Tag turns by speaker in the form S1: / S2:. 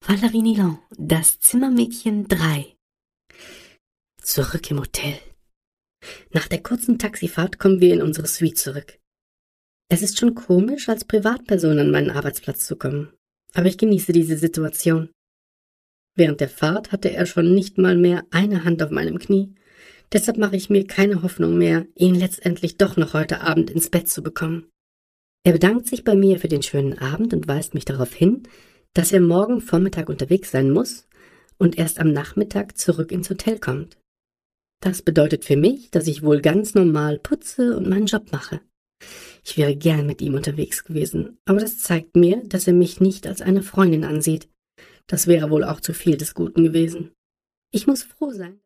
S1: Valerie Nilon, das Zimmermädchen 3. Zurück im Hotel. Nach der kurzen Taxifahrt kommen wir in unsere Suite zurück. Es ist schon komisch, als Privatperson an meinen Arbeitsplatz zu kommen, aber ich genieße diese Situation. Während der Fahrt hatte er schon nicht mal mehr eine Hand auf meinem Knie, deshalb mache ich mir keine Hoffnung mehr, ihn letztendlich doch noch heute Abend ins Bett zu bekommen. Er bedankt sich bei mir für den schönen Abend und weist mich darauf hin, dass er morgen Vormittag unterwegs sein muss und erst am Nachmittag zurück ins Hotel kommt. Das bedeutet für mich, dass ich wohl ganz normal putze und meinen Job mache. Ich wäre gern mit ihm unterwegs gewesen, aber das zeigt mir, dass er mich nicht als eine Freundin ansieht. Das wäre wohl auch zu viel des Guten gewesen. Ich muss froh sein.